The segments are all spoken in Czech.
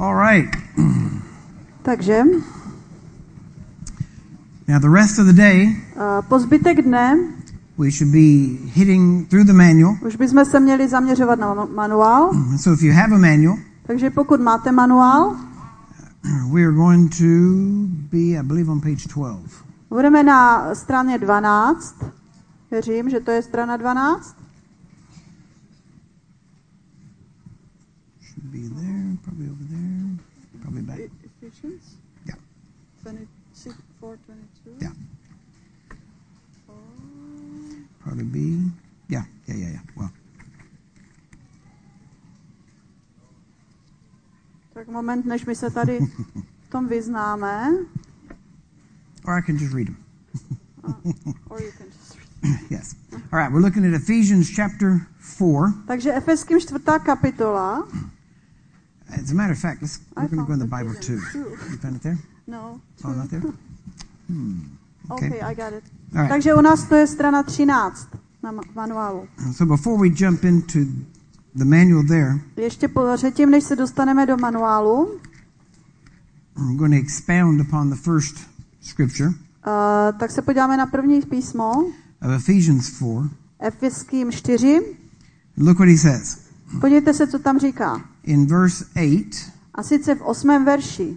All right. Takže Now the rest of the day, po zbytek dne we should be hitting through the manual. už bychom se měli zaměřovat na manuál. So if you have a manual, Takže pokud máte manuál, we are going to be, I believe, on page 12. budeme na straně 12. Věřím, že to je strana 12. Should be there, probably over there, probably back. Ephesians? Yeah. 26, 4:22. Yeah. Probably be, yeah. Well, Tak moment, než my se tady v tom vyznáme. or I can just read them. Or you can just read. Yes. All right, we're looking at Ephesians chapter 4. Takže Efeským 4. kapitola. As a matter of fact, we're going to go in the found Bible too. Ephesians too. You found it there? No. Oh, not there? Okay, I got it. All right. Takže u nás to je strana 13 na manuálu. So before we jump into the manual there, Ještě předtím, než se dostaneme do manuálu, I'm going to expound upon the first scripture tak se podíváme na první písmo, of Ephesians 4. Efeským 4. Look what he says. Podívejte se, co tam říká. In verse 8, A sice v 8. verši.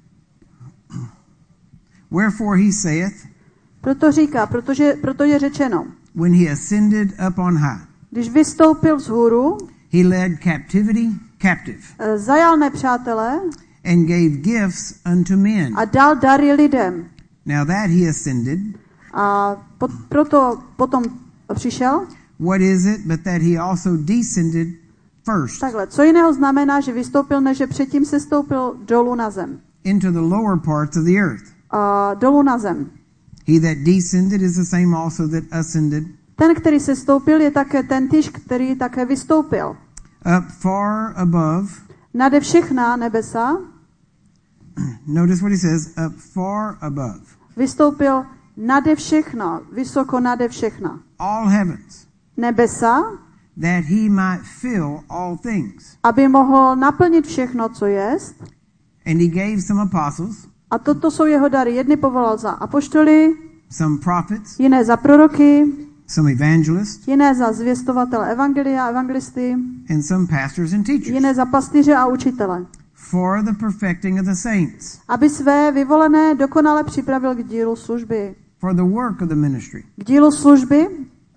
wherefore he saith, Proto říká, proto je řečeno, when he ascended up on high, když vystoupil vzhůru, he led captivity captive zajal nepřátele and gave gifts unto men. a dal dary lidem. Now that he ascended, A proto potom přišel. what is it but that he also descended first Takhle, co jiného znamená, že vystoupil, než že předtím se stoupil dolů na zem. into the lower parts of the earth? Dolů na zem. He that descended is the same also that ascended Ten, který se stoupil, je také tentýž, který také vystoupil. up far above. Nade všechna nebesa Notice what he says, up far above vystoupil nade všechno, vysoko nade všechna. all heavens, Nebesa, that he might fill all things. aby mohl naplnit všechno, co jest. And he gave some apostles, A toto jsou jeho dary. Jedny povolal za apoštoly, some prophets, jiné za proroky, some evangelists, jiné za zvěstovatele evangelia, evangelisty, and some pastors and teachers, jiné za pastýře a učitele. for the perfecting of the saints, Aby své vyvolené dokonale připravil k dílu služby. for the work of the ministry, K dílu služby,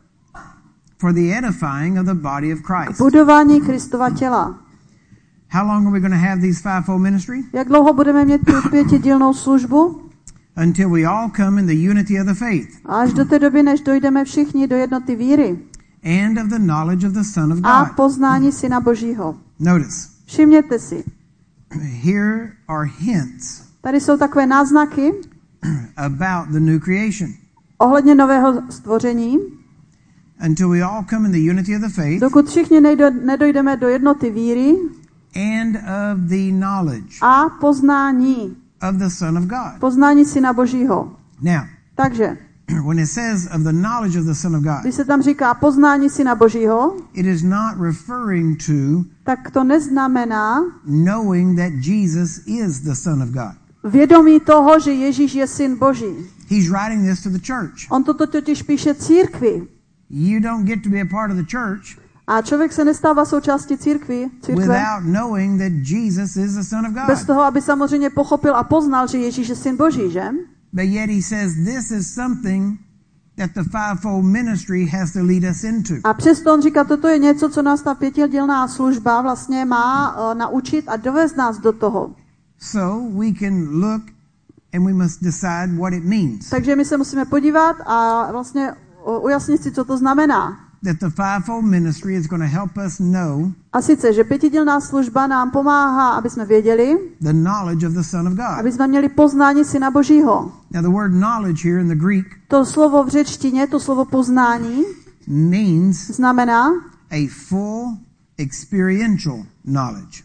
for the edifying of the body of k Christ. budování Kristova těla. How long are we going to have these fivefold ministry? Jak dlouho budeme mít tu pětidílnou službu? Until we all come in the unity of the faith Až do té doby, než dojdeme všichni do jednoty víry and of the knowledge of the Son of a God. poznání Syna Božího. Notice, Všimněte si, here are hints tady jsou takové náznaky about the new creation. ohledně nového stvoření. Until we all come in the unity of the faith Dokud všichni nedojdeme do jednoty víry and of the knowledge a poznání. of the Son of God. Poznání Syna Božího. Now, Takže, when it says of the knowledge of the Son of God, když se tam říká poznání Syna Božího, it is not referring to tak to neznamená knowing that Jesus is the Son of God. vědomí toho, že Ježíš je Syn Boží. He's writing this to the church. On toto totiž píše církvi. You don't get to be a part of the church A člověk se nestává součástí církve, without knowing that Jesus is the Son of bez God. toho, aby samozřejmě pochopil a poznal, že Ježíš je Syn Boží, že? But yet he says this is something that the fivefold ministry has to lead us into. A přesto on říká, toto je něco, co nás ta pětidílná služba vlastně má naučit a dovést nás do toho. So we can look and we must decide what it means. Takže my se musíme podívat a vlastně ujasnit si, co to znamená. That the fivefold ministry is going to help us know A sice, že pětidílná služba nám pomáhá, aby jsme věděli, the knowledge of the Son of God. aby jsme měli poznání Syna Božího. Now the word knowledge here in the Greek To slovo v řečtině, to slovo poznání, means znamená a full experiential knowledge.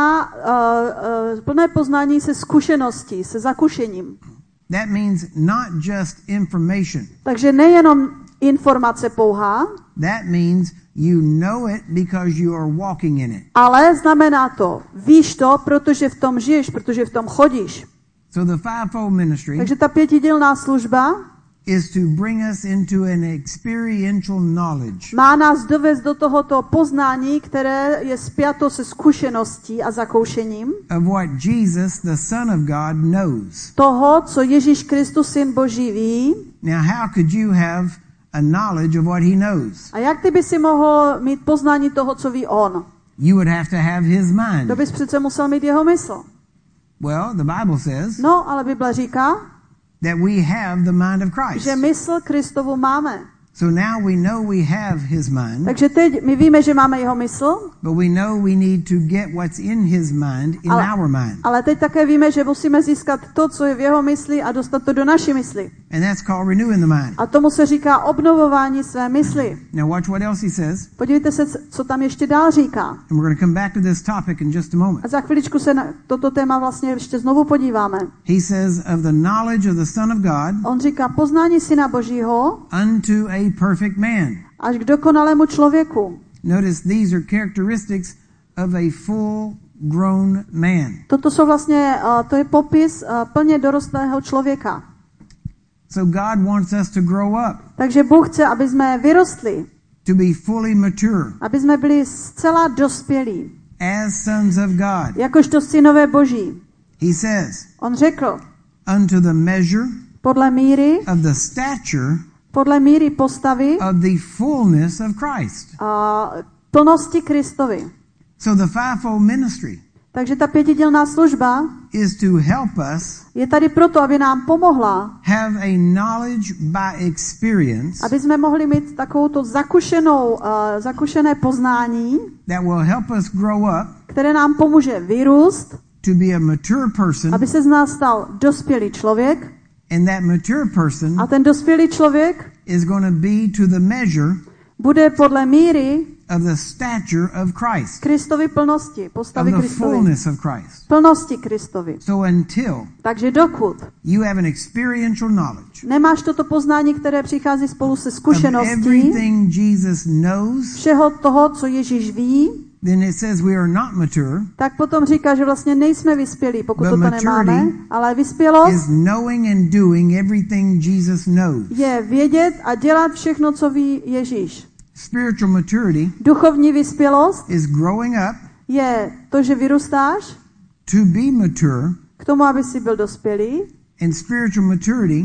Plné poznání se zkušeností, se zakušením. That means not just information. Takže nejenom informace pouhá, That means You know it because you are walking in it. Ale znamená to, víš to, protože v tom žiješ, protože v tom chodíš. So the fivefold ministry Takže ta pětidělná služba is to bring us into an experiential knowledge má nás dovést do tohoto poznání, které je spjato se zkušeností a zakoušením of what Jesus, the Son of God, knows. toho, co Ježíš Kristus, Syn Boží, ví. Now, how could you have a knowledge of what he knows? A jak ty by si mohl mít poznání toho, co ví on? You would have to have his mind. To bys přece musel mít jeho mysl. Well, the Bible says No, ale Bible říká, that we have the mind of Christ. že mysl Kristovu máme. So now we know we have his mind, Takže teď my víme, že máme jeho mysl, but we know we need to get what's in his mind in our mind. ale teď také víme, že musíme získat to, co je v jeho mysli a dostat to do naší mysli. And that's called renewing the mind. A tomu se říká obnovování své mysli. Now watch what else he says. Podívejte se, co tam ještě dál říká. And we're going to come back to this topic in just a moment. A za chviličku se na toto téma vlastně ještě znovu podíváme. He says of the knowledge of the Son of God On říká poznání Syna Božího unto a perfect man. až k dokonalému člověku. Notice these are characteristics of a full grown man. Toto jsou vlastně, to je popis plně dorostlého člověka. So God wants us to grow up, Takže Bůh chce, aby jsme vyrostli, to be fully mature aby jsme byli zcela dospělí, as sons of God. jakožto synové Boží. He says, On řekl, unto the measure podle míry, of the stature postavy of the fullness of Christ. a plnosti Kristovi. So the fivefold ministry Takže ta pětidělná služba is to help us je tady proto, aby nám pomohla, have a knowledge by experience aby jsme mohli mít takovouto zakušené poznání, that will help us grow up které nám pomůže vyrůst, to be a mature person, aby se z nás stal dospělý člověk. and that mature person A ten dospělý člověk is going to be to the measure bude podle míry of the stature of Christ, Kristovy plnosti, of postavy the Kristovy, fullness of Christ. plnosti Kristovi. So until Takže dokud you have an experiential knowledge nemáš toto poznání, které přichází spolu se of zkušeností everything Jesus knows, všeho toho, co Ježíš ví, then it says we are not mature, tak potom říká, že vlastně nejsme vyspělí, pokud But toto nemáme, maturity ale vyspělost is knowing and doing everything Jesus knows. je vědět a dělat všechno, co ví Ježíš. Spiritual maturity Duchovní vyspělost is growing up je to, že vyrůstáš to be mature, k tomu, aby si byl dospělý, and spiritual maturity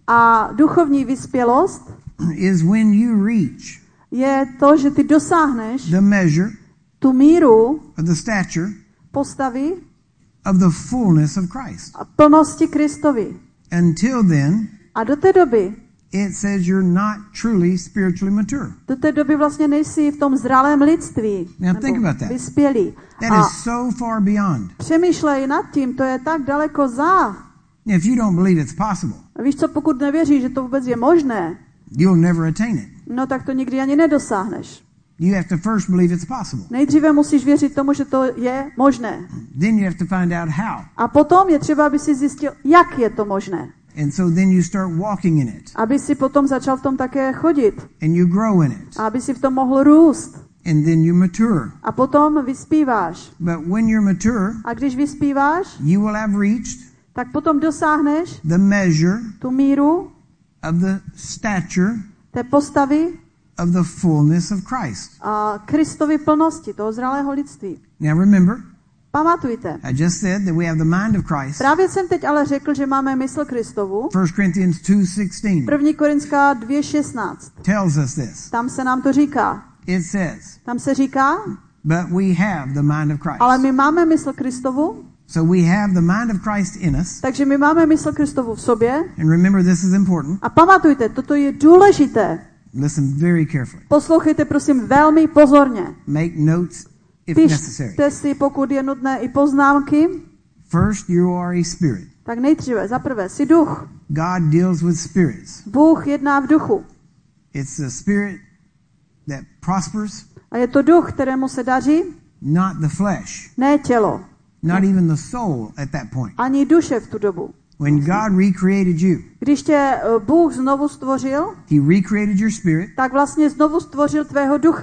a duchovní vyspělost is when you reach je to, že ty dosáhneš the measure tu míru of the stature postavy of the fullness of Christ. a plnosti Kristovi. Until then, A do té doby it says you're not truly spiritually mature. do té doby vlastně nejsi v tom zralém lidství. Now think nebo about that. vyspělý. That A is so far beyond. přemýšlej nad tím, to je tak daleko za. If you don't believe it's possible, A víš co, pokud nevěříš, že to vůbec je možné, you'll never attain it. no tak to nikdy ani nedosáhneš. You have to first believe it's possible. Nejdříve musíš věřit tomu, že to je možné. Then you have to find out how. A potom je třeba, aby si zjistil, jak je to možné. And so then you start walking in it. Aby si potom začal v tom také chodit. And you grow in it. A aby si v tom mohl růst. And then you mature. A potom vyspíváš. But when you're mature, A když vyspíváš, you will have reached tak potom dosáhneš the measure tu míru of the stature té postavy of the fullness of Christ. a Kristovy plnosti, toho zralého lidství. Now remember, Pamatujte. I just said that we have the mind of Christ. Právě jsem teď ale řekl, že máme mysl Kristovu. 1 Corinthians 2:16 1. Korinská 2:16. tells us this. Tam se nám to říká. It says, Tam se říká, but we have the mind of Christ. ale my máme mysl Kristovu, So we have the mind of Christ in us. takže my máme mysl Kristovu v sobě. And remember, this is important. A pamatujte, toto je důležité. Listen very carefully. Poslouchejte prosím velmi pozorně. Make notes if necessary. Pište si, pokud je nutné, i poznámky. First, you are a spirit. Tak nejdříve, za prvé, jsi duch. God deals with spirits. Bůh jedná v duchu. It's a spirit that prospers, A je to duch, kterému se daří, not the flesh, ne tělo, not even the soul at that point. ani duše v tu dobu. When God recreated you, Když tě Bůh znovu stvořil, He recreated your spirit tak vlastně znovu stvořil tvého ducha.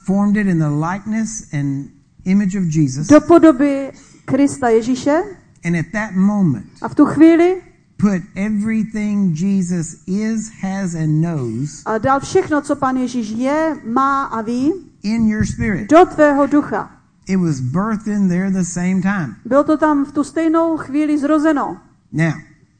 formed it in the likeness and image of Jesus. Do podoby Krista Ježíše. And at that moment, A v tu chvíli put everything Jesus is, has, and knows a dal všechno, co Pán Ježíš je, má a ví, in your spirit. do tvého ducha. It was birthed in there the same time. Bylo to tam v tu stejnou chvíli zrozeno. Now,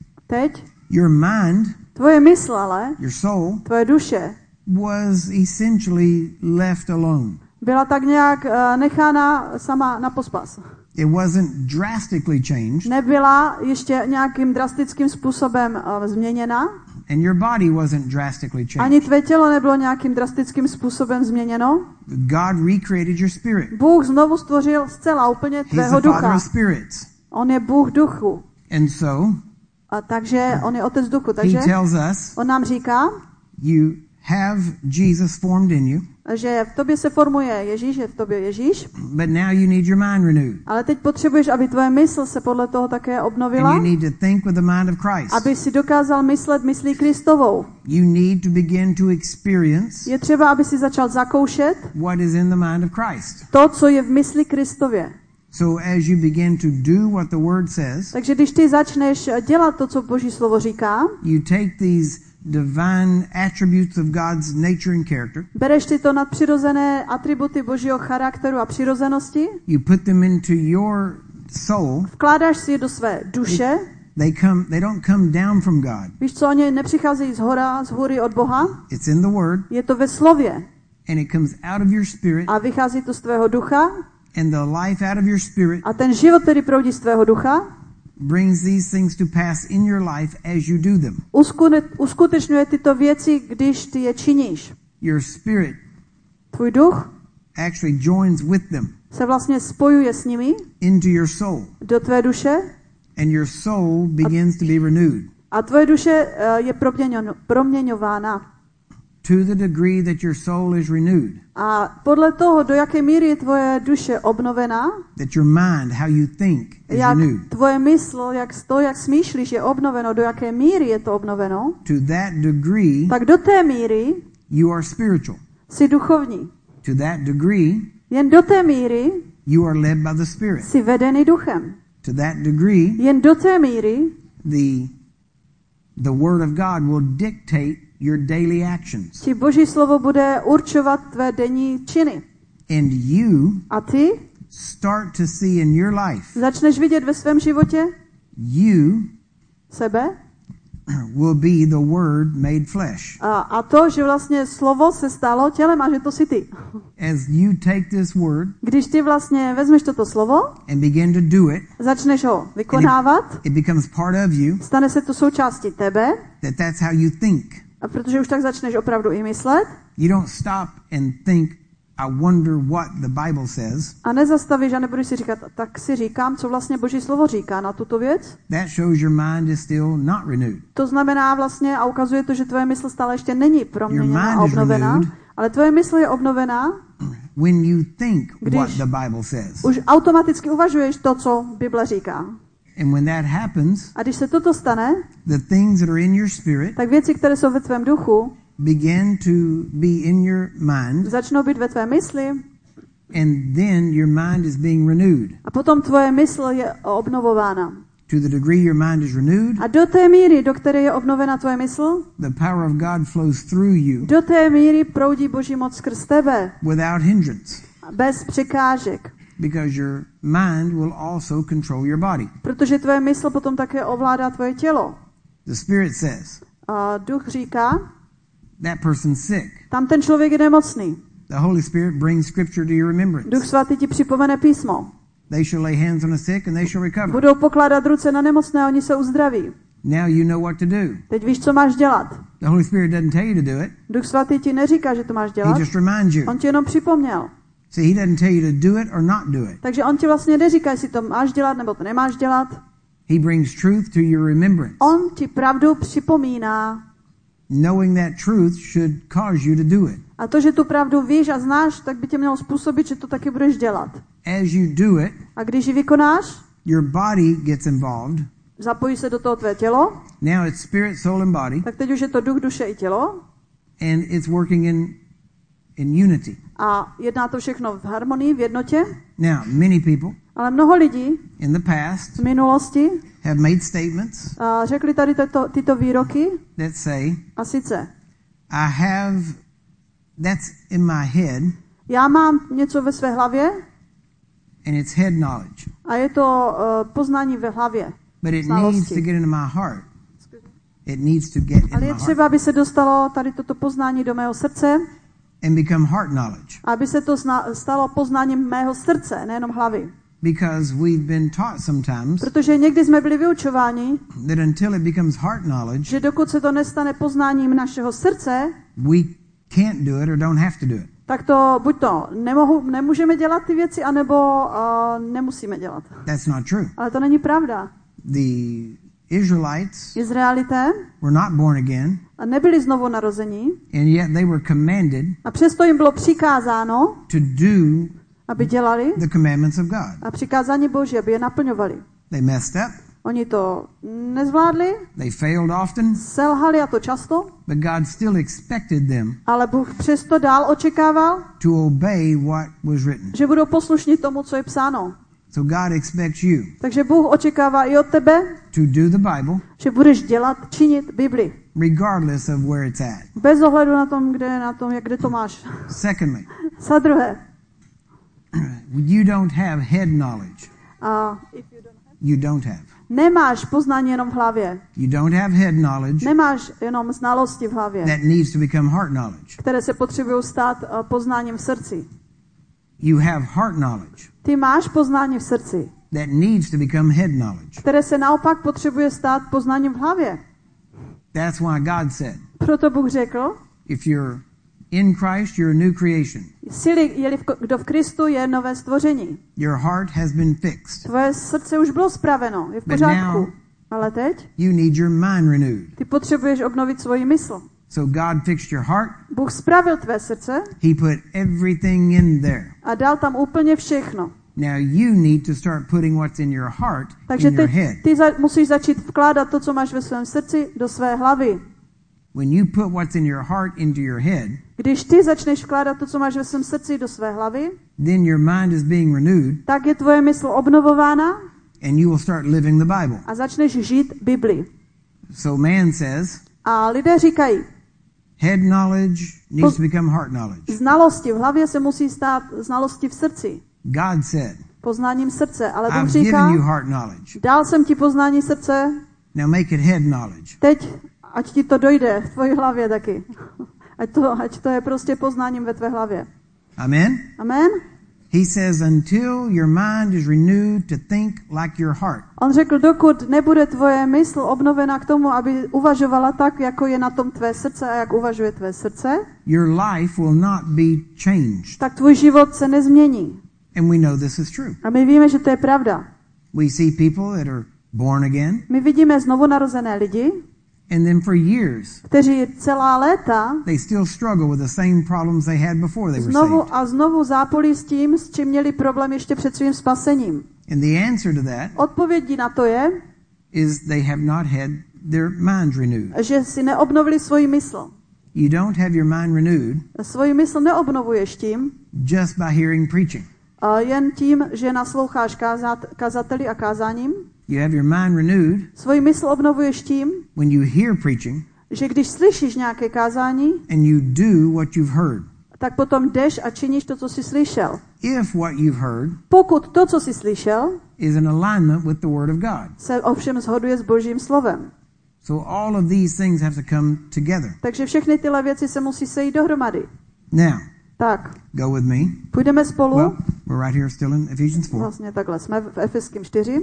Teď your mind, tvoje mysl ale, your soul, tvoje duše, was essentially left alone. byla tak nějak nechána sama na pospas. It wasn't drastically changed, Nebyla ještě nějakým drastickým způsobem změněna. and your body wasn't drastically changed. Ani tvé tělo nebylo nějakým drastickým způsobem změněno. God recreated your spirit. Bůh znovu stvořil zcela úplně He's tvého the Father ducha. of spirits. On je Bůh duchu. And so, A takže on je otec duchu. he Takže tells us, on nám říká, you have Jesus formed in you, že v tobě se formuje Ježíš, je v tobě Ježíš, but now you need your mind renewed. ale teď potřebuješ, aby tvoje mysl se podle toho také obnovila, And you need to think with the mind of Christ. aby si dokázal myslet myslí Kristovou. You need to begin to experience Je třeba, aby si začal zakoušet what is in the mind of Christ. to, co je v mysli Kristově. So as you begin to do what the Word says, Takže když ty začneš dělat to, co Boží slovo říká, you take these divine attributes of God's nature and character, bereš tyto nadpřirozené atributy Božího charakteru a přirozenosti, you put them into your soul. vkládáš si je do své duše. They don't come down from God. Víš co, oni nepřicházejí z hůry od Boha, It's in the Word, je to ve slově and it comes out of your spirit, a vychází to z tvého ducha and the life out of your spirit a ten život, který proudí z tvého ducha, brings these things to pass in your life as you do them. uskutečňuje tyto věci, když ty je činíš. Your spirit Tvůj duch actually joins with them se vlastně spojuje s nimi into your soul, do tvé duše and your soul begins to be renewed a tvoje duše je proměňována. to the degree that your soul is renewed, A podle toho, do jaké míry je tvoje duše obnovená, that your mind, how you think, is jak renewed. tvoje mysl, jak smýšlíš, je obnoveno, do jaké míry je to obnoveno, To that degree, tak do té míry you are spiritual. jsi duchovní. To that degree, Jen do té míry you are led by the Spirit. jsi vedený duchem. To that degree, Jen do té míry the Word of God will dictate your daily actions. ti Boží slovo bude určovat tvé denní činy. And you A ty start to see in your life, začneš vidět ve svém životě you sebe will be the Word made flesh. a to, že vlastně slovo se stalo tělem a že to jsi ty. As you take this Word Když ty vlastně vezmeš toto slovo, and begin to do it, začneš ho vykonávat, it becomes part of you, stane se to součástí tebe, that's how you think. a protože už tak začneš opravdu i myslet You don't stop and think, I wonder what the Bible says. a nezastavíš a nebudeš si říkat, tak si říkám, co vlastně Boží slovo říká na tuto věc. That shows your mind is still not renewed. To znamená vlastně a ukazuje to, že tvoje mysl stále ještě není proměněná a Your mind is obnovená, renewed. ale tvoje mysl je obnovená, When you think Když what the Bible says. už automaticky uvažuješ to, co Bible říká. And when that happens, A když se toto stane, the things that are in your spirit tak věci, které jsou ve tvém duchu, begin to be in your mind, začnou být ve tvé mysli and then your mind is being renewed. a potom tvoje mysl je obnovována. To the degree your mind is renewed, A do té míry, do které je obnovena tvoje mysl, the power of God flows through you do té míry proudí Boží moc skrz tebe, without hindrance, bez překážek. because your mind will also control your body. Protože tvoje mysl potom také ovládá tvoje tělo. The Spirit says, A duch říká, that person's sick. tam ten člověk je nemocný. The Holy Spirit brings Scripture to your Duch remembrance. svatý ti připomene písmo. They shall lay hands on the sick and they shall recover. Budou pokládat ruce na nemocné a oni se uzdraví. Now you know what to do. Teď víš, co máš dělat. The Holy Spirit doesn't tell you to do it. Duch svatý ti neříká, že to máš He dělat. just reminds you. On ti jenom připomněl. See, he doesn't tell you to do it or not do it. Takže on ti vlastně neříká, jestli to máš dělat nebo to nemáš dělat. He brings truth to your remembrance. On ti pravdu připomíná. Knowing that truth should cause you to do it. A to, že tu pravdu víš a znáš, tak by tě mělo způsobit, že to taky budeš dělat. As you do it, A když ji vykonáš, your body gets involved. zapojí se do toho tvé tělo, Now it's spirit, soul, and body. tak teď už je to duch, duše i tělo. And it's working in in unity. A jedná to všechno v harmonii, v jednotě. Now, many people Ale mnoho lidí in the past v minulosti have made statements řekli tady tyto výroky that say, a sice that's in my head, já mám něco ve své hlavě and it's head knowledge. A je to poznání ve hlavě. But it needs to get into my heart. It needs to get in Ale my je heart třeba, aby se dostalo tady toto poznání do mého srdce, and become heart knowledge. aby se to stalo poznáním mého srdce, nejenom hlavy. Because we've been taught sometimes Protože někdy jsme byli vyučováni, that until it becomes heart knowledge, že dokud se to nestane poznáním našeho srdce, we can't do it or don't have to do it. tak to buď to nemůžeme dělat ty věci, anebo nemusíme dělat. That's not true. Ale to není pravda. The Israelites Izraelité were not born again, a nebyli znovu narození, and yet they were commanded a přesto jim bylo přikázáno, to do aby dělali the commandments of God. a přikázání Boží, aby je naplňovali. They messed up. Oni to nezvládli, They failed often, selhali a to často, but God still expected them ale Bůh přesto dál očekával, to obey what was written. že budou poslušní tomu, co je psáno. So God expects you Takže Bůh očekává i od tebe, to do the Bible že budeš činit Bibli. regardless of where it's at. Bez ohledu na tom, kde to máš. Secondly, Za druhé, you don't have head knowledge. You don't have. Nemáš poznání jenom v hlavě. You don't have head knowledge Nemáš jenom znalosti v hlavě, that needs to become heart knowledge. které se potřebují stát poznáním v srdci. You have heart knowledge Ty máš poznání v srdci, that needs to become head knowledge. které se naopak potřebuje stát poznáním v hlavě. That's why God said, Proto Bůh řekl, if you're in Christ, you're a new creation. kdo v Kristu je nové stvoření. Your heart has been fixed. Tvoje srdce už bylo spraveno, je v But pořádku. now- Ale teď You need your mind renewed. ty potřebuješ obnovit svoji mysl. So God fixed your heart. Bůh spravil tvé srdce He put everything in there. a dal tam úplně všechno. Now you need to start putting what's in your heart Takže in your teď head. ty musíš začít vkládat to, co máš ve svém srdci, do své hlavy. When you put what's in your heart into your head, Když ty začneš vkládat to, co máš ve svém srdci, do své hlavy, then your mind is being renewed tak je tvoje mysl obnovována and you will start living the Bible. a začneš žít Bibli. So man says, A lidé říkají, head knowledge needs to become heart knowledge. znalosti v hlavě se musí stát znalosti v srdci. God said, Poznáním srdce. Ale Bůh I've říká, given you heart knowledge. dal jsem ti poznání srdce, Now make it head knowledge. teď ať ti to dojde v tvojí hlavě taky. Ať to je prostě poznáním ve tvé hlavě. Amen? Amen? He says, until your mind is renewed to think like your heart. On řekl, dokud nebude tvoje mysl obnovena k tomu, aby uvažovala tak, jako je na tom tvé srdce a jak uvažuje tvé srdce, Your life will not be changed. tak tvůj život se nezmění. And we know this is true. A my víme, že to je pravda. We see people that are born again, My vidíme znovu narozené lidi, and then for years, kteří celá léta they still struggle with the same problems they had before they were saved. znovu a znovu zápolí s tím, s čím měli problém ještě před svým spasením. And the answer to that Odpovědí na to je, is they have not had their minds renewed. že si neobnovili svoji mysl. You don't have your mind renewed Svoji mysl neobnovuješ tím, just by hearing preaching. jen tím, že nasloucháš kazateli a kázáním. You have your mind renewed Svoji mysl obnovuješ tím, when you hear preaching že když slyšíš nějaké kázání, and you do what you've heard. tak potom jdeš a činíš to, co jsi slyšel. If what you've heard Pokud to, co jsi slyšel, is in alignment with the Word of God. se ovšem shoduje s Božím slovem. So all of these things have to come together. Takže všechny tyhle věci se musí sejít dohromady. Now, Tak, go with me. půjdeme spolu. Well, we're right here still in Ephesians 4. Vlastně takhle, jsme v Efeským 4.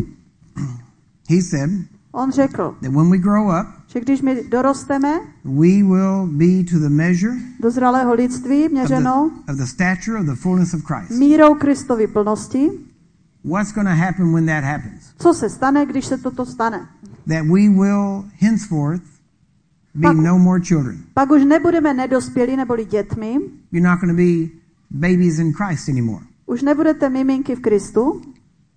He said On řekl, that when we grow up, že když my dorosteme we will be to the measure do zralého lidství, měřeno of the stature of the fullness of Christ. mírou Kristovy plnosti, What's going to happen when that happens? co se stane, když se toto stane? That we will henceforth be no more children. Pak už nebudeme nedospělí neboli dětmi, You're not going to be babies in Christ anymore. už nebudete miminky v Kristu,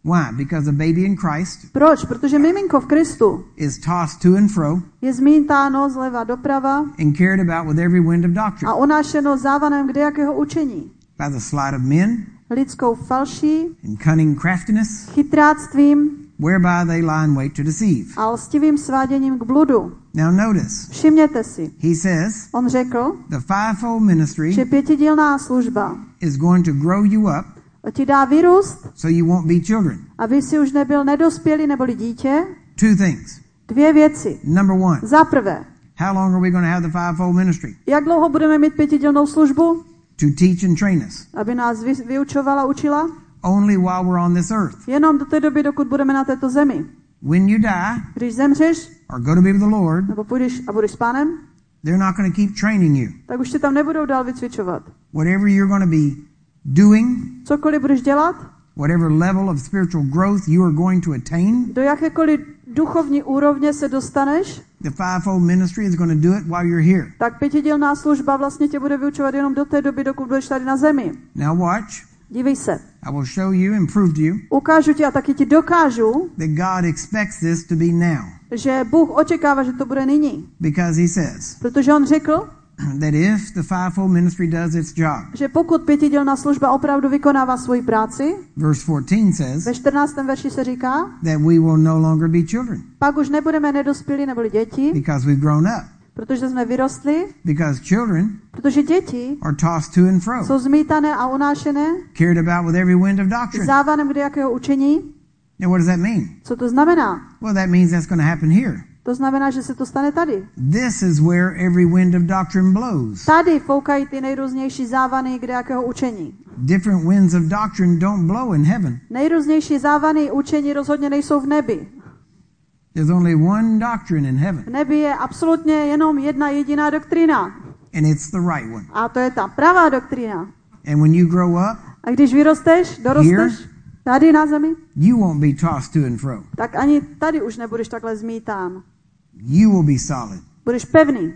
Why? Because a baby in Christ Proč? Protože miminko v Kristu is tossed to and fro je zmítáno zleva doprava and carried about with every wind of doctrine a unášeno závanem kdejakého učení. by the sleight of men Lidskou falší, and cunning craftiness, chytráctvím whereby they lie in wait to deceive. a lstivým sváděním k bludu. Now notice, Všimněte si, he says, on řekl, the fivefold ministry že pětidílná služba is going to grow you up ti dá vyrůst, so you won't be children. aby si už nebyl nedospělý neboli dítě. Two things. Dvě věci. Number one, Za prvé, how long are we going to have the fivefold ministry? jak dlouho budeme mít pětidílnou službu, To teach and train us. aby nás vyučovala, učila? Only while we're on this earth. Jenom do té doby, dokud budeme na této zemi. When you die Když zemřeš, or go to be with the Lord, nebo půjdeš a budeš s Pánem, they're not going to keep training you. tak už tě tam nebudou dál vycvičovat. Whatever you're going to be doing, Cokoliv budeš dělat, whatever level of spiritual growth you are going to attain, do jakékoliv duchovní úrovně se dostaneš, the fivefold ministry is going to do it while you're here. tak pětidílná služba vlastně tě bude vyučovat jenom do té doby, dokud budeš tady na zemi. Now watch. Dívej se. I will show you and prove to you Ukážu ti a taky ti dokážu, that God expects this to be now. že Bůh očekává, že to bude nyní. Because he says Protože on řekl, that if the fivefold ministry does its job, že pokud pětidílná služba opravdu vykonává svoji práci, verse 14 says ve 14. verši se říká, that we will no longer be children pak už nebudeme nedospělí neboli děti, because we've grown up. protože jsme vyrostli, Because children protože děti are tossed to and fro, jsou zmítané a unášené carried about with every wind of doctrine. závanem kdejakého učení. Now what does that mean? Co to znamená? Well, that means that's going to happen here. To znamená, že se to stane tady. This is where every wind of doctrine blows. Tady foukají ty nejrůznější závany kdejakého učení. Different winds of doctrine don't blow in heaven. Nejrůznější závany učení rozhodně nejsou v nebi. There's only one doctrine in heaven, V nebi je absolutně jenom jedna jediná doktrína. and it's the right one. A to je ta pravá doktrína. And when you grow up, A když vyrosteš, dorosteš tady na zemi, you won't be tossed to and fro. tak ani tady už nebudeš takhle zmítán. You will be solid. Budeš pevný,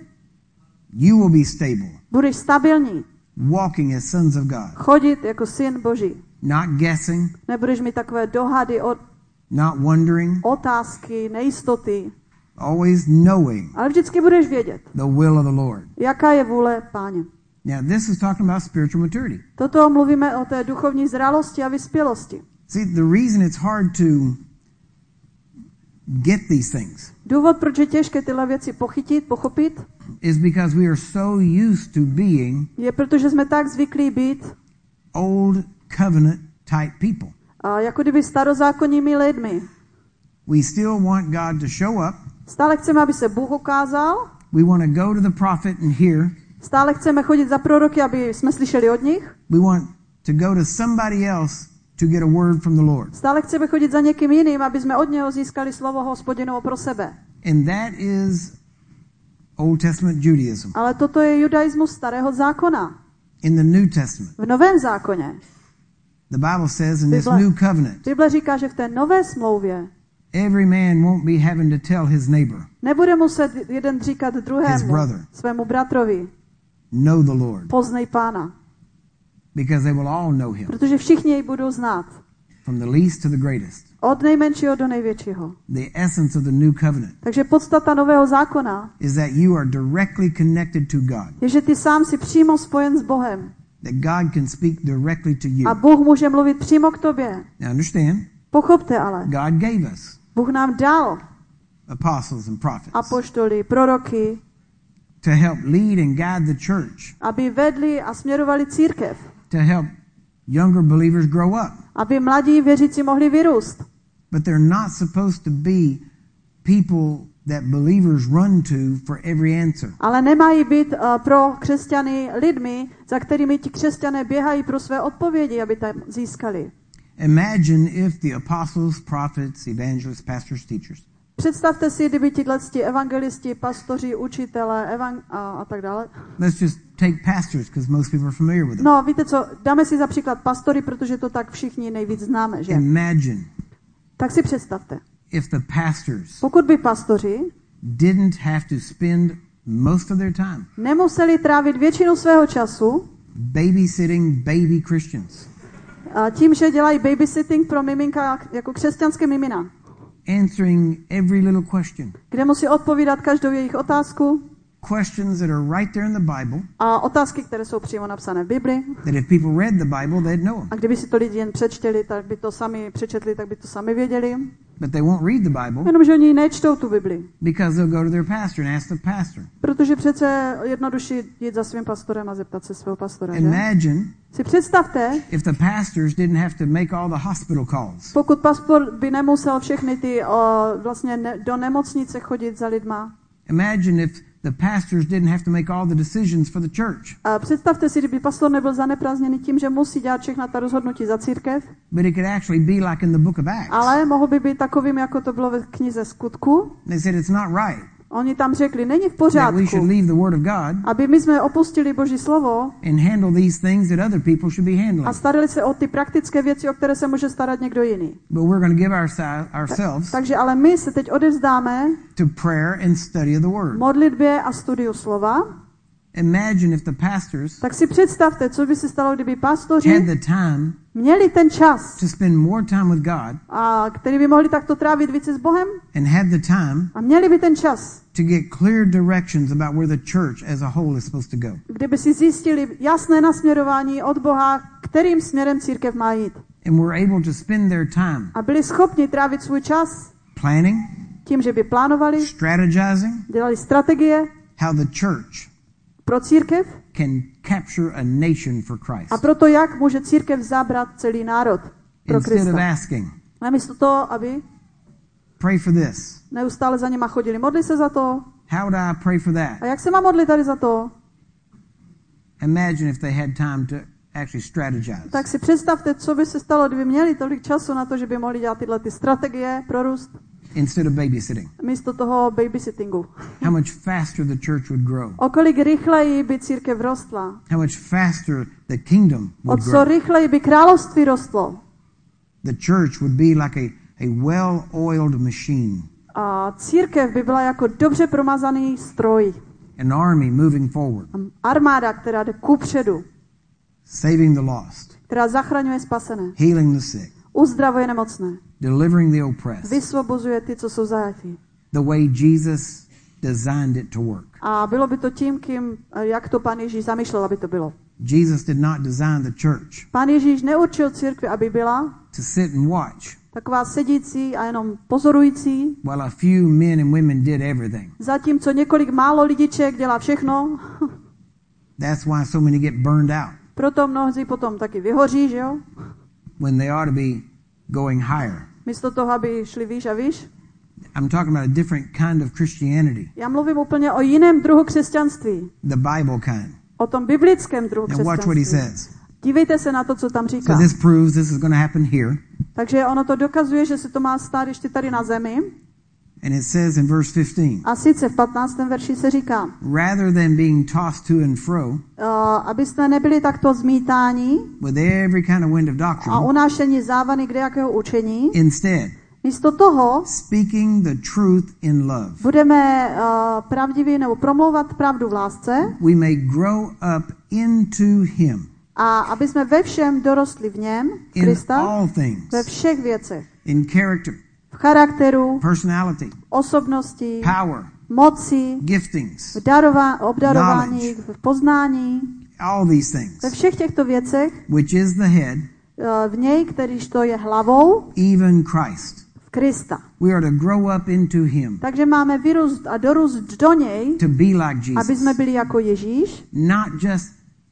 You will be stable, budeš stabilní, walking as sons of God, chodit jako syn Boží. not guessing, Nebudeš mít takové dohady, not wondering, otázky, nejistoty, always knowing ale vždycky budeš vědět, the will of the Lord. jaká je vůle Páně. Now, this is talking about spiritual maturity. Toto mluvíme o té duchovní zralosti a vyspělosti. See, the reason it's hard to get these things Důvod, proč je těžké tyhle věci pochytit, pochopit, is because we are so used to being je protože jsme tak zvyklí být old covenant type people. jako kdyby starozákonními lidmi. We still want God to show up. Stále chceme, aby se Bůh ukázal, We want to go to the prophet and hear. stále chceme chodit za proroky, aby jsme slyšeli od nich, We want to go to somebody else to get a word from the Lord. stále chceme chodit za někým jiným, aby jsme od něho získali slovo Hospodinovo pro sebe. And that is Old Testament Judaism. Ale toto je judaismus starého zákona. In the New Testament, V novém zákoně the Bible says in this Bible- new covenant, Bible říká, že v té nové smlouvě every man won't be having to tell his neighbor, nebude muset jeden říkat his druhému, brother, svému bratrovi, know the Lord, poznej Pána, because they will all know him, protože všichni jej budou znát. from the least to the greatest. Od nejmenšího do největšího. The essence of the new covenant Takže podstata nového zákona is that you are directly connected to God, je, že ty sám si přímo spojen s Bohem. that God can speak directly to you. A Bůh může mluvit přímo k tobě. Now understand, Pochopte ale, God gave us Bůh nám dal apostles and prophets apoštoly, proroky, to help lead and guide the church, aby vedli a směrovali církev. to help younger believers grow up. Aby mladí věřící mohli vyrůst. But they're not supposed to be people that believers run to for every answer. Ale nemají být pro křesťany lidmi, za kterými ti křesťané běhají pro své odpovědi, aby tam získali. Imagine if the apostles, prophets, evangelists, pastors, teachers Představte si, kdyby ti evangelisti, pastoři, učitelé a tak dále. let's just take pastors because most people are familiar with them. No, víte co, dáme si za příklad pastory, protože to tak všichni nejvíc známe, že? Imagine Tak si představte, if the pastors pokud by pastoři didn't have to spend most of their time nemuseli trávit většinu svého času babysitting baby Christians. A tím, že dělají babysitting pro miminka jako křesťanské mimina. Answering every little question. Kde musí odpovídat každou jejich otázku. Questions that are right there in the Bible. A otázky, které jsou přímo napsané v Bibli. That if people read the Bible, they'd know them. A kdyby si to lidi jen přečetli, tak by to sami přečetli, tak by to sami věděli. But they won't read the Bible. Jenomže oni nečtou tu Bibli. Because they'll go to their pastor and ask the pastor. Protože přece jednodušší jít za svým pastorem a zeptat se svého pastora, že? Imagine Si představte, if the pastors didn't have to make all the hospital calls. pokud pastor by nemusel všechny ty do nemocnice chodit za lidma. Imagine if the pastors didn't have to make all the decisions for the church. A představte si, kdyby pastor nebyl zaneprázdněný tím, že musí dělat všechna ta rozhodnutí za církev. But it could actually be like in the book of Acts. Ale mohl by být takovým, jako to bylo ve knize Skutku. They said it's not right. Oni tam řekli, není v That pořádku, we should leave the word of God aby my jsme opustili Boží slovo and handle these things that other people should be handling. a starali se o ty praktické věci, o které se může starat někdo jiný. But we're going to give ourselves Takže ale my se teď odevzdáme to prayer and study of the word. modlitbě a studiu slova. Imagine if the pastors Tak si představte, co by se stalo, kdyby had pastoři the time měli ten čas, to spend more time with God a který by mohli takto trávit více s Bohem and had the time a měli by ten čas, to get clear directions about where the church as a whole is supposed to go. kdyby si zjistili jasné nasměrování od Boha, kterým směrem církev má jít. And were able to spend their time A byli schopni trávit svůj čas planning, tím, že by plánovali, strategizing dělali strategie how the church pro církev can capture a nation for Christ. a proto, jak může církev zabrat celý národ pro Instead of Krista. asking, Namísto toho, aby pray for this. neustále za nima chodili. Modli se za to. How do I pray for that? A jak se mám modlit tady za to? Imagine if they had time to actually strategize. Tak si představte, co by se stalo, kdyby měli tolik času na to, že by mohli dělat tyhle ty strategie pro růst, Instead of babysitting. místo toho babysittingu. How much faster the church would grow. O kolik rychleji by církev rostla. How much faster the kingdom O would co grow. rychleji by království rostlo. The church would be like a well-oiled machine. A církev by byla jako dobře promazaný stroj. An army moving forward. Armáda, která jde kupředu, Saving the lost. která zachraňuje spasené, Healing the sick. uzdravuje nemocné, Delivering the oppressed. vysvobozuje ty, co jsou zajatí. The way Jesus designed it to work. A bylo by to tím, jak to Pán Ježíš zamýšlel, aby to bylo. Jesus did not design the church Pán Ježíš neurčil církvi, aby byla to sit and watch taková sedící a jenom pozorující, while a few men and women did everything. zatímco několik málo lidiček dělá všechno. That's why so many get burned out Proto mnozí potom taky vyhoří, že jo? when they ought to be going higher. Místo toho, aby šli výš a výš. I'm talking about a different kind of Christianity, Já mluvím úplně o jiném druhu křesťanství. the Bible kind. O tom biblickém druhu Now watch what he křesťanství. says. Dívejte se na to, co tam říká. So this proves this is going to happen here. Takže ono to dokazuje, že se to má stát ještě tady na zemi. And it says in verse 15, A sice v 15. verši se říká, rather than being tossed to and fro abyste nebyli takto zmítáni with every kind of wind of a doctrine, unášení závany kdejakého učení. instead Místo toho speaking the truth in love, budeme pravdivě nebo promlouvat pravdu v lásce we may grow up into him a aby jsme ve všem dorostli v něm, in Krista, all things, ve všech věcech. in character, V charakteru, personality, osobnosti, power, moci, giftings, v obdarování, v poznání, all these things, ve všech těchto věcech, which is the head, v něj, kterýž to je hlavou, even Christ. v Krista. We are to grow up into him, Takže máme vyrůst a dorůst do něj, to be like aby jsme Jesus, byli jako Ježíš not just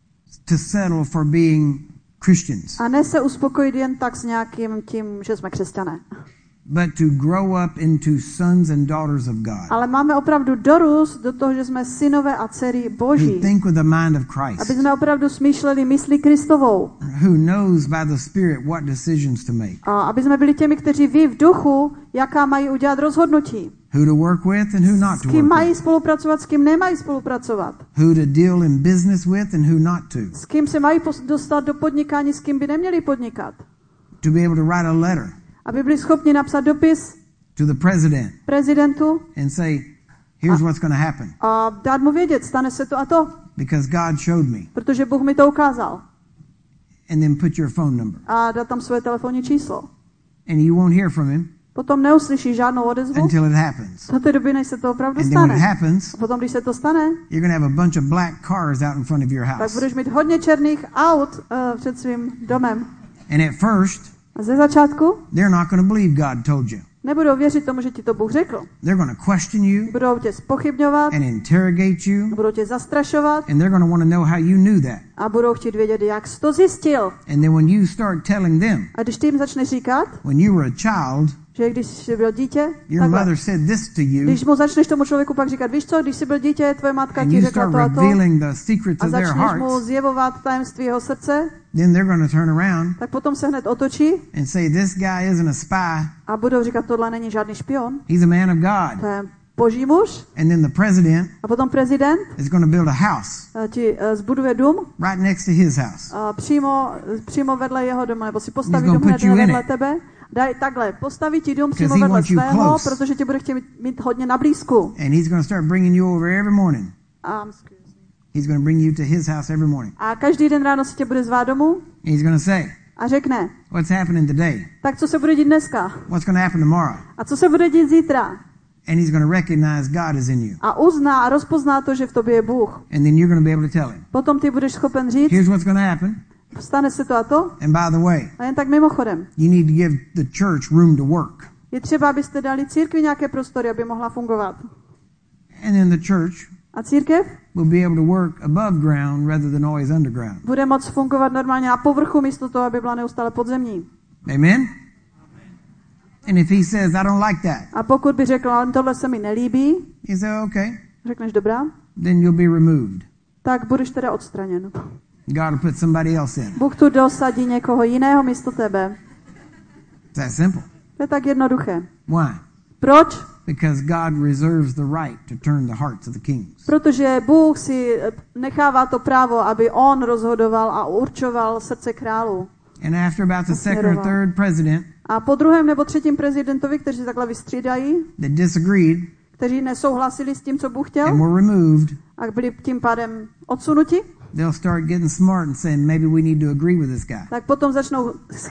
to settle for being Christians, a ne se uspokojit jen tak s nějakým tím, že jsme křesťané. but to grow up into sons and daughters of God, Ale máme opravdu dorůst do toho, že jsme synové a dcery who Boží. think with the mind of Aby Christ, jsme opravdu smýšleli mysli Kristovou. who knows by the Spirit what decisions to make, A aby jsme byli těmi, kteří ví v duchu, jaká mají udělat rozhodnutí. who to work with and who not S to kým work mají with, spolupracovat, s kým nemají spolupracovat. who to deal in business with and who not to, S kým se mají dostat do podnikání, s kým by neměli podnikat. to be able to write a letter Aby byli schopni napsat dopis to the president prezidentu and say, here's what's going to happen, a dát mu vědět, stane se to a to, because God showed me. protože Bůh mi to ukázal. and then put your phone number. a dát tam svoje telefonní číslo. And you won't hear from him Potom neuslyšíš žádnou odezvu until it happens. do té doby, než se to opravdu And then when it stane. happens, A potom, když se to stane, you're going to have a bunch of black cars out in front of your tak house. budeš mít hodně černých aut před svým domem. And at first, A ze začátku they're not going to believe God told you. nebudou věřit tomu, že ti to Bůh řekl. They're going to question you Budou tě zpochybňovat, and interrogate you, budou tě zastrašovat and they're going to want to know how you knew that. a budou chtít vědět, jak jsi to zjistil. And then when you start telling them, A když ty jim začneš říkat, when you were a child, že když jsi byl dítě, your takhle. mother said this to you, Když mu začneš tomu člověku pak říkat, víš co, když jsi byl dítě, tvoje matka and ti you řekla start to a to, revealing the secrets a of their začneš mu hearts, zjevovat tajemství jeho srdce, then they're going to turn around tak potom se hned otočí and say, this guy isn't a spy. a budou říkat, tohle není žádný špion, He's a man of to God. je boží muž. And then the president A potom prezident is going to build a house ti zbuduje dům right next to his house. přímo vedle jeho domu, nebo si postaví He's dům gonna hned put you in vedle it. tebe. Daj takhle, postaví ti dům přímo he vedle wants you svého, close. protože tě bude chtít mít hodně na blízku. And he's going to start bringing you over every morning. He's going to bring you to his house every morning. A každý den ráno si tě bude zvát domů And he's going to say, a řekne, what's happening today? tak co se bude dít dneska? What's going to happen tomorrow? A co se bude dít zítra? And he's going to recognize God is in you. A uzná a rozpozná to, že v tobě je Bůh. And then you're going to be able to tell him, Potom ty budeš schopen říct, here's what's going to happen. stane se to a to. And by the way, A jen tak mimochodem, you need to give the church room to work. je třeba, abyste dali církvi nějaké prostory, aby mohla fungovat. And then the church A církev will be able to work above ground rather than always underground. bude moct fungovat normálně na povrchu, místo toho, aby byla neustále podzemní. Amen? And if he says, I don't like that, A pokud by řekl, ale tohle se mi nelíbí, you say, okay, řekneš dobrá, then you'll be removed. tak budeš teda odstraněn. God will put somebody else in. Bůh tu dosadí někoho jiného místo tebe. It's that simple. To je tak jednoduché. Why? Proč? Because God reserves the right to turn the hearts of the kings. Protože Bůh si nechává to právo, aby on rozhodoval a určoval srdce králů. And after about the second or third president A po druhém nebo třetím prezidentovi, kteří se takhle vystřídají, that disagreed kteří nesouhlasili s tím, co Bůh and chtěl, were removed, a byli tím pádem odsunuti, they'll start getting smart and saying, maybe we need to agree with this guy. tak potom začnou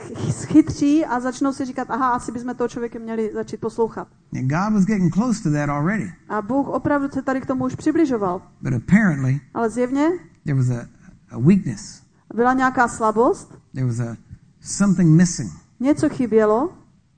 chytří a začnou si říkat, aha, asi bychom toho člověka měli začít poslouchat. And God was getting close to that already. A Bůh opravdu se tady k tomu už přibližoval. But apparently, Ale zjevně there was a weakness. byla nějaká slabost, There was something missing. něco chybělo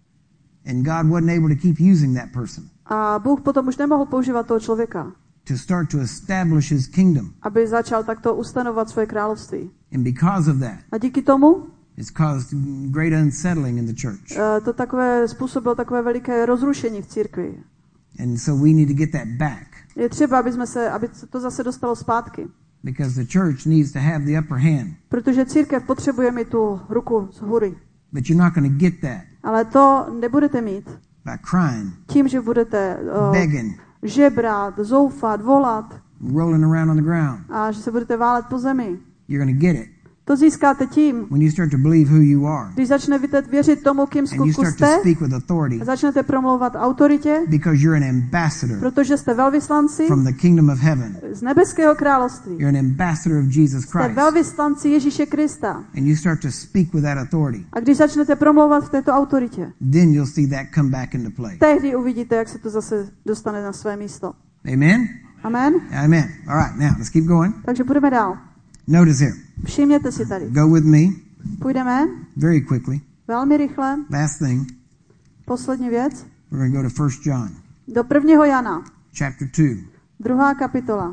And God wasn't able to keep using that person a Bůh potom už nemohl používat toho člověka, to start to establish his kingdom. aby začal takto ustanovat svoje království. And because of that, A díky tomu it's caused great unsettling in the church. to způsobilo takové veliké rozrušení v církvi. And so we need to get that back. Je třeba, aby se to zase dostalo zpátky. Because the church needs to have the upper hand. Protože církev potřebuje mít tu ruku z hůry. But you're not going to get that Ale to nebudete mít by crying, tím, že budete begging, žebrat, zoufat, volat rolling around on the ground. a že se budete válet po zemi. You're going to get it To získáte tím, when you start to believe who you are. když začnete věřit tomu, kým And you skutku start to jste, speak with authority a začnete promlouvat autoritě, because you're an ambassador protože jste velvyslanci from the kingdom of heaven. z nebeského království. You're an ambassador of Jesus Jste Christ. velvyslanci Ježíše Krista. And you start to speak with that authority. A když začnete promlouvat v této autoritě, Then you'll see that come back into play. tehdy uvidíte, jak se to zase dostane na své místo. Amen? Amen? Amen. All right, now let's keep going. Takže pudeme dál. Notice here. Všimněte si tady. Go with me Půjdeme very quickly. velmi rychle. Last thing, Poslední věc. we're going to go to 1 John, Do 1. Jana, chapter 2. 2. kapitola.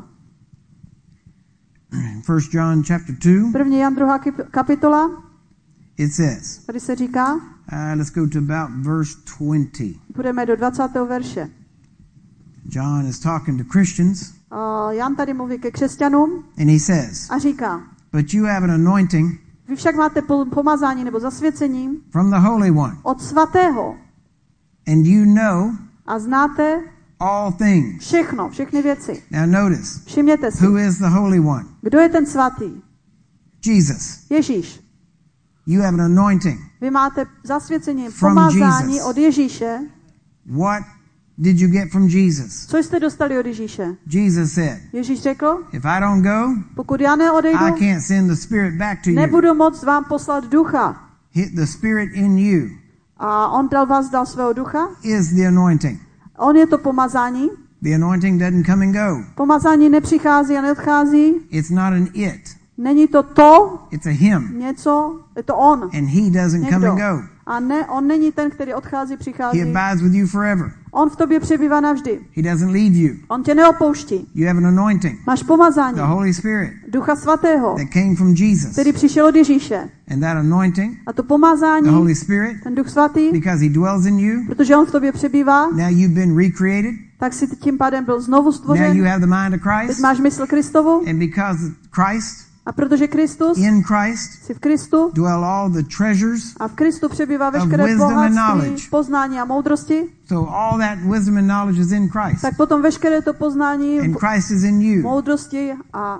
1 John chapter 2, 1. Jan, 2. kapitola. it says, Tady se říká, let's go to about verse 20. půjdeme do 20. verše. John is talking to Christians, Jan tady mluví ke křesťanům and he says, a říká, but you have an anointing vy však máte pomazání nebo zasvěcení from the Holy One, od svatého and you know a znáte all things. všechny věci. Now notice, Všimněte si, who is the Holy One? kdo je ten svatý? Jesus. Ježíš. You have an anointing. Vy máte zasvěcení, From pomazání Jesus. od Ježíše. What did you get from Jesus? Co jste dostali od Ježíše? Jesus said, Ježíš řekl, if I don't go, pokud já neodejdu, I can't send the Spirit back to you. nebudu moct vám poslat ducha. The Spirit in you A on dal svého ducha. is the anointing. On je to pomazání. The anointing doesn't come and go. Pomazání nepřichází a neodchází. It's not an it. Není to to, It's a him. něco, je to on. And he doesn't come and go. A ne, on není ten, který odchází, He přichází. abides with you forever. On v tobě přebývá navždy. He doesn't leave you. On tě neopouští. You have an anointing. Máš pomazání. The Holy Spirit Ducha svatého, that came from Jesus. který přišel od Ježíše. And that anointing, A to pomazání, the Holy Spirit, ten Duch svatý, because he dwells in you, protože on v tobě přebývá, now you've been recreated. tak si tím pádem byl znovu Now stvořen. you have the mind of Teď Christ. máš mysl Kristovu. And because Christ, A protože Kristus, in Christ, jsi v Kristu, dwell all the treasures. a v Kristu přebývá veškeré wisdom and bohatství, knowledge. poznání a moudrosti, So all that wisdom and knowledge is in Christ. tak potom veškeré to poznání, And Christ is in you. moudrosti a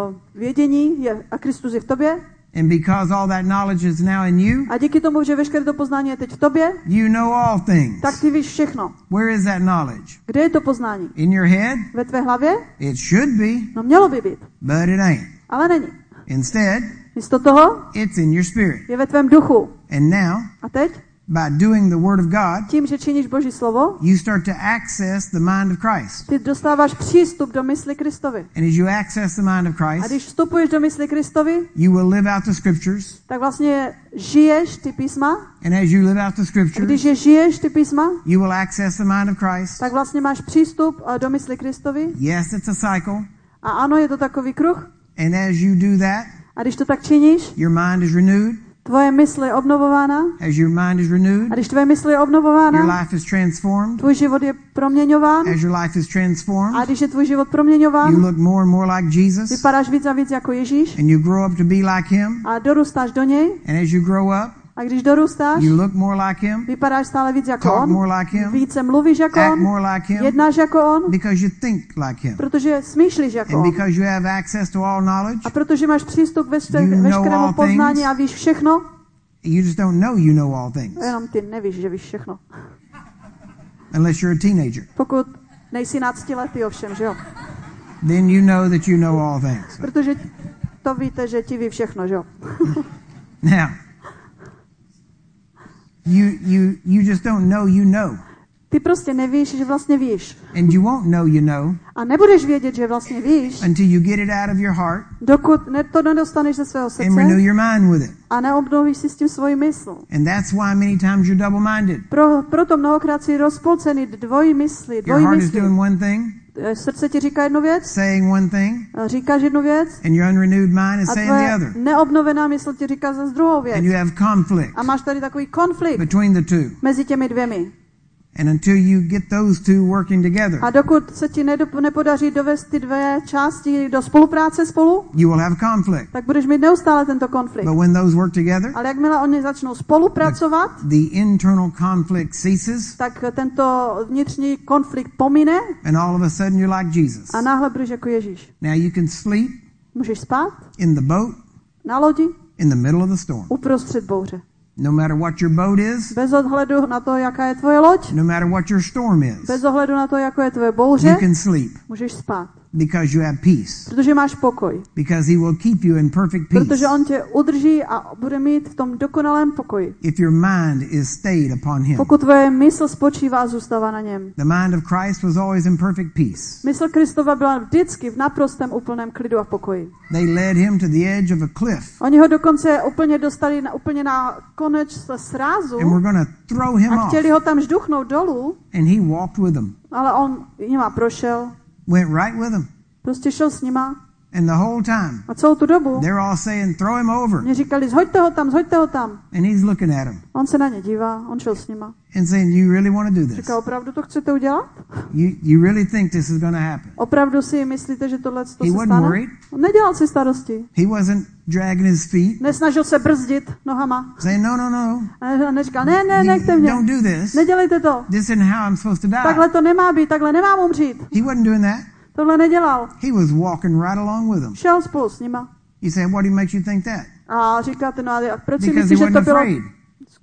vědění je, a Kristus je v tobě. And because all that knowledge is now in you, A díky tomu, že veškeré to poznání je teď v tobě, you know all things. tak ty víš všechno. Where is that knowledge? Kde je to poznání? In your head? Ve tvé hlavě? It should be, No mělo by být, but it ain't. ale není. Instead, Místo toho it's in your spirit. je ve tvém duchu. And now, A teď, by doing the Word of God, tím, že činíš Boží slovo, you start to access the mind of Christ. ty dostáváš přístup do mysli Kristovi. And as you access the mind of A Christ, když vstupuješ do mysli Kristovi, you will live out the Scriptures. tak vlastně žiješ ty písma. And as you live out the A Scriptures, když je žiješ ty písma, you will access the mind of Christ. tak vlastně máš přístup do mysli Kristovi. Yes, it's a cycle. A ano, je to takový kruh. And as you do that, A když to tak činíš, your mind is renewed. tvoje mysl je obnovována. As your mind is renewed, A když tvoje mysl je your obnovována, life is transformed. tvůj život je proměňován. As your life is transformed, A když je tvůj život you proměňován, look more and more like Jesus. vypadáš víc a víc jako Ježíš And you grow up to be like him. a dorůstáš do něj. And as you grow up, A když dorůstáš, you look more like him, vypadáš stále víc jako talk on. more like him, Více mluvíš jako act on. more like him, Jednáš jako on, because you think like him. protože smýšlíš jako And on. because you have access to all knowledge, A protože máš přístup You know veškerému all poznání things. a víš všechno, you just don't know you know all things. jenom ty nevíš, že víš všechno. Unless you're a teenager. Pokud nejsi náctiletý ovšem, že jo? Then you know that you know all things. Protože to víte, že ti ví všechno, že jo? Now, you just don't know you know. Ty prostě nevíš, že vlastně víš. And you won't know you know A nebudeš vědět, že vlastně víš, until you get it out of your heart dokud to nedostaneš ze svého and renew srdce your mind with it. a neobnovíš si s tím svoji mysl. And that's why many times you're double-minded. Proto mnohokrát si rozpolcený dvojí mysli. Your heart is doing one thing, Srdce ti říká jednu věc, saying one thing, říkáš jednu věc and your unrenewed mind is a saying the tvoje other. neobnovená mysl ti říká zase druhou věc. And you have conflict A máš tady takový konflikt between the two. mezi těmi dvěmi. And until you get those two working together, A dokud se ti nepodaří dovést ty dvě části do spolupráce spolu, you will have conflict. tak budeš mít neustále tento konflikt. But when those work together, Ale jakmile oni začnou spolupracovat, the internal conflict ceases, tak tento vnitřní konflikt pomine and all of a sudden you're like Jesus. a náhle budeš jako Ježíš. Now you can sleep Můžeš spát in the boat na lodi in the middle of the storm. uprostřed bouře. No matter what your boat is, Bez ohledu na to, jaká je tvoje loď, no matter what your storm is, bez ohledu na to, jaká je tvoje you bouře, can sleep můžeš spát. because you have peace. Protože máš pokoj. Because he will keep you in perfect peace. Protože on tě udrží a bude mít v tom dokonalém pokoji. If your mind is stayed upon him. Pokud tvoje mysl spočívá a zůstává na něm. The mind of Christ was always in perfect peace. Mysl Kristova byla vždycky v naprostém úplném klidu a pokoji. They led him to the edge of a cliff. Oni ho dokonce úplně dostali úplně na konec srázu And we're going to throw him a off. chtěli ho tam žduchnout dolů, And he walked with them. ale on nima prošel, Went right with them. prostě šel s nima And the whole time, a celou tu dobu they're all saying, throw him over. mě říkali, zhoďte ho tam, zhoďte ho tam. And he's looking at him On se na ně dívá, on šel s nima. and saying, you really want to do this? Říká, opravdu to chcete udělat? You really think this is going to happen? Opravdu si myslíte, že tohle He se wasn't stane? worried. On nedělal si starosti. He wasn't dragging his feet, Nesnažil se brzdit nohama. saying, no, no, no. A neříkal, ne, You nechte mě. don't do this. Nedělejte to. This isn't how I'm supposed to die. Takhle to nemá být, takhle nemám umřít. He wasn't doing that. Tohle nedělal. He was walking right along with them. Šel spolu s nima. You say, what makes you think that? A říkáte, no a proč si Because he myslíš, že to wasn't bylo... afraid.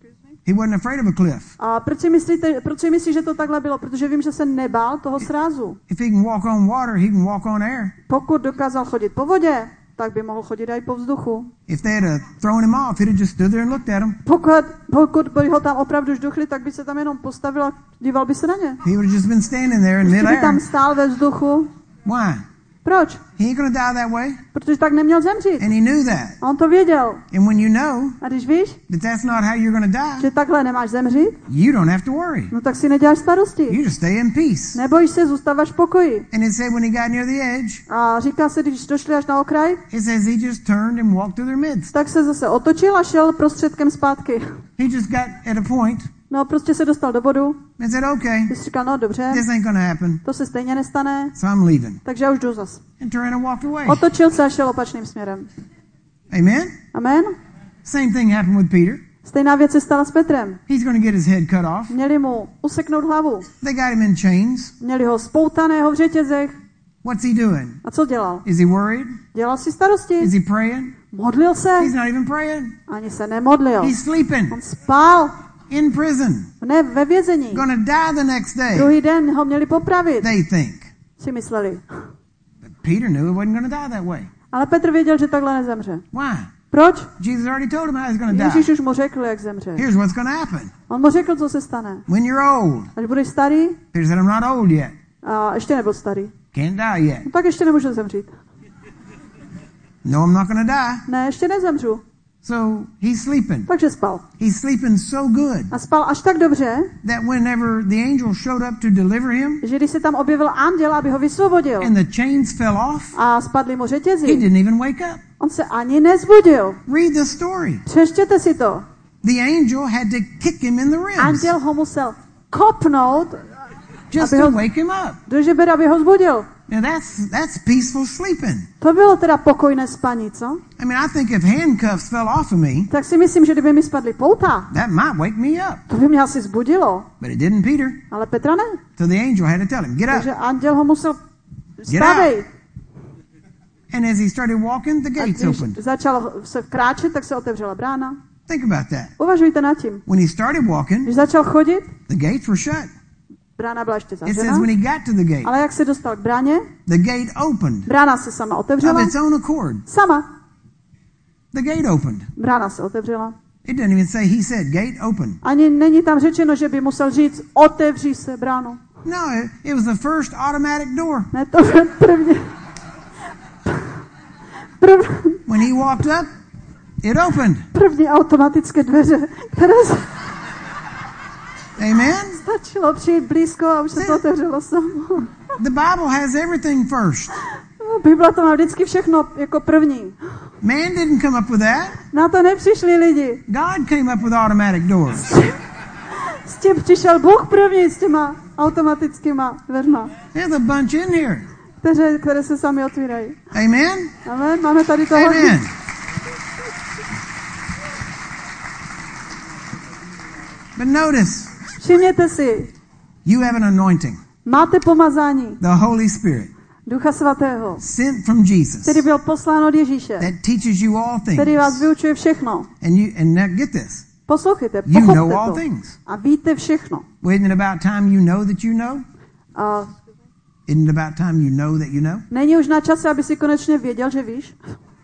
He wasn't afraid of a cliff. A proč si myslíš, že to takhle bylo? Protože vím, že se nebál toho srázu. If he can walk on water, he can walk on air. Pokud dokázal chodit po vodě, tak by mohl chodit i po vzduchu. If they had thrown him off, he'd have just stood there and looked at him. Pokud by ho tam opravdu žduchli, tak by se tam jenom postavil a díval by se na ně. He would have just been standing there in By tam midair. stál ve vzduchu. Why? Proč? He ain't going to die that way. Protože tak neměl zemřít. And he knew that. A on to věděl. And when you know A když víš, that that's not how you're going to die, že takhle nemáš zemřít, you don't have to worry. no tak si neděláš starosti. You just stay in peace. Nebojíš se, zůstáváš v pokoji. And it said when he got near the edge, A říká se, když došli až na okraj, it says he just turned and walked through their midst. tak se zase otočil a šel prostředkem zpátky. He just got at a point No prostě se dostal do bodu. and said, okay, Ty jsi říkal, no dobře, this ain't going to happen, to se stejně nestane, so I'm leaving. takže já už jdu zas. And turned and walked away. Otočil se a šel opačným směrem. Amen? Amen? Same thing happened with Peter. Stejná věc se stala s Petrem. He's going to get his head cut off. Měli mu useknout hlavu. They got him in chains. Měli ho spoutaného v řetězech. What's he doing? A co dělal? Is he worried? Dělal si starosti. Is he praying? Modlil se. He's not even praying. Ani se nemodlil. He's sleeping On spal. in prison. Ne, ve vězení. Going to die the next day, Druhý den ho měli popravit. they think. Si mysleli. But Peter knew he wasn't going to die that way. Ale Petr věděl, že takhle nezemře. Why? Proč? Jesus already told him how he's going to Ježíš die. už mu řekl, jak zemře. Here's what's going to happen. On mu řekl, co se stane. When you're old, Až budeš starý, Peter said, I'm not old yet. a ještě nebyl starý, Can't die yet. no tak ještě nemůžu zemřít. No, I'm not going to die. Ne, ještě nezemřu. So he's sleeping. Takže spal. He's sleeping so good A spal až tak dobře, that whenever the angel showed up to deliver him že když se tam objevil anděl, aby ho vysvobodil and the chains fell off, a spadly mu he řetězy, didn't even wake up. on se ani nezbudil. Read the story. Přečtěte si to. The angel had to kick him in the ribs Anděl ho musel kopnout just aby to ho- wake him up. do žeber, aby ho zbudil. Now that's peaceful sleeping. To bylo teda pokojné spaní, co? I mean, I think if handcuffs fell off of me, Tak si myslím, že kdyby mi spadly pouta, that might wake me up. to by mě asi zbudilo. But it didn't Peter. Ale Petra ne. So the angel had to tell him, get up. Takže anděl ho musel Get stavej. And as he started walking, the A gates když opened. začal se kráčet, tak se otevřela brána. Think about that. Uvažujte nad tím. When he started walking, Když začal chodit, the gates were shut. brána byla ještě It says zavřena, when he got to the gate, ale jak se dostal k bráně, the gate opened brána se sama of otevřela. its own accord. Sama. The gate opened. Brána se otevřela. It didn't even say he said gate open. Ani není tam řečeno, že by musel říct, otevří se bránu. No, it was the first automatic door. Ne, to byl When he walked up, it opened. první automatické dveře, které se Amen? stačilo přijít blízko a už se to otevřelo samo. The Bible has everything first. Bible to má vždycky všechno jako první. Man didn't come up with that. Na to nepřišli lidi. God came up with automatic doors. S tím přišel Bůh první s těma automatickýma dveřma, There's a bunch in here. které se sami otvírají. Amen? Amen. Máme tady to hodně. Amen. But notice, Všimněte si, you have an anointing, máte pomazání the Holy Spirit, Ducha Svatého, sent from Jesus, který byl poslán od Ježíše, that teaches you all který vás things. vyučuje všechno. And now get this. Poslouchejte, You know pochopte all to. things. A víte všechno. Well, isn't it about time you know that you know? A Isn't it about time you know that you know? není už na čase, aby si konečně věděl, že víš?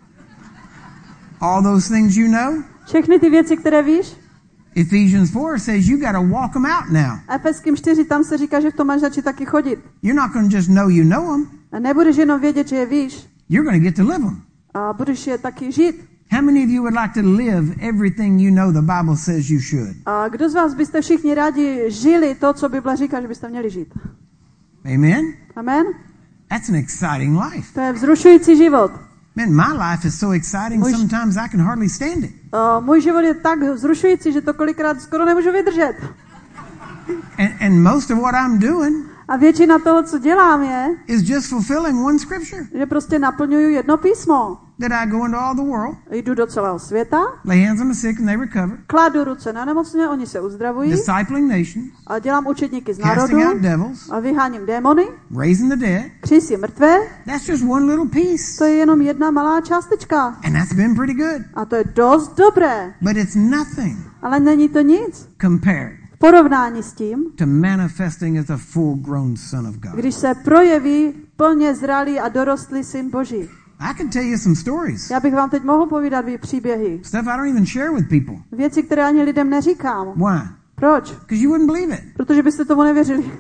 All those things you know? Všechny ty věci, které víš? Ephesians 4 says you got to walk them out now. Efeským 4, tam se říká, že v tom máš začít taky chodit. You're not going to just know you know them. A nebudeš jenom vědět, že je víš, You're going to get to live them. a budeš je taky žít. How many of you would like to live everything you know the Bible says you should? A kdo z vás byste všichni rádi žili to, co Bible říká, že byste měli žít? Amen? Amen? That's an exciting life. To je vzrušující život. Man, my life is so exciting, Můj- sometimes I can hardly stand it. Můj život je tak vzrušující, že to kolikrát skoro nemůžu vydržet. And most of what I'm doing A většina toho, co dělám, je, is just fulfilling one scripture. že prostě naplňuju jedno písmo. that I go into all the world, jdu do celého světa, lay hands on the sick and they recover, kladu ruce na nemocné, oni se uzdravují, discipling nations, a dělám učedníky z casting národů out devils, a vyháním démony, raising the dead. křísím mrtvé. That's just one little piece. To je jenom jedna malá částečka. And that's been pretty good. A to je dost dobré. But it's nothing Ale není to nic compared v porovnání s tím, to manifesting as a full-grown son of God. když se projeví plně zralý a dorostlý syn Boží. I can tell you some stories. Já bych vám teď mohl povídat příběhy. Stuff I don't even share with people. Věci, které ani lidem neříkám. Why? Proč? Because you wouldn't believe it. Protože byste tomu nevěřili.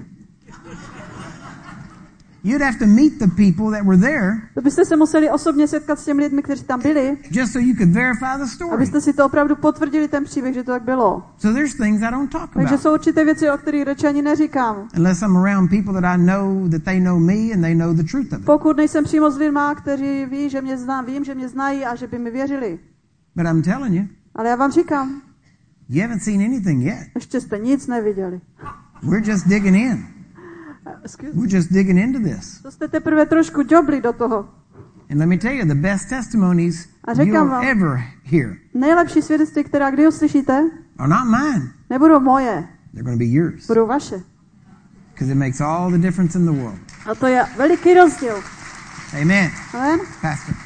You'd have to meet the people that were there To byste se museli osobně setkat s těmi lidmi, kteří tam byli, just so you could verify the story. abyste si to opravdu potvrdili ten příběh, že to tak bylo. So there's things I don't talk Takže about jsou určité věci, o kterých radši ani neříkám. unless I'm around people that I know that they know me and they know the truth of it. Pokud nejsem přímo s lidma, kteří vím, že mě znají a že by mi věřili. But I'm telling you, Ale já vám říkám, you haven't seen anything yet. ještě jste nic neviděli. We're just digging in. We're just digging into this. To jste teprve trošku džobli do toho. And let me tell you, the best testimonies A říkám you'll vám, ever hear nejlepší svědectví, která kdy uslyšíte, are not mine. nebudou moje, They're going to be yours. budou vaše. Because it makes all the difference in the world. A to je veliký rozdíl. Amen. Amen? Pastor.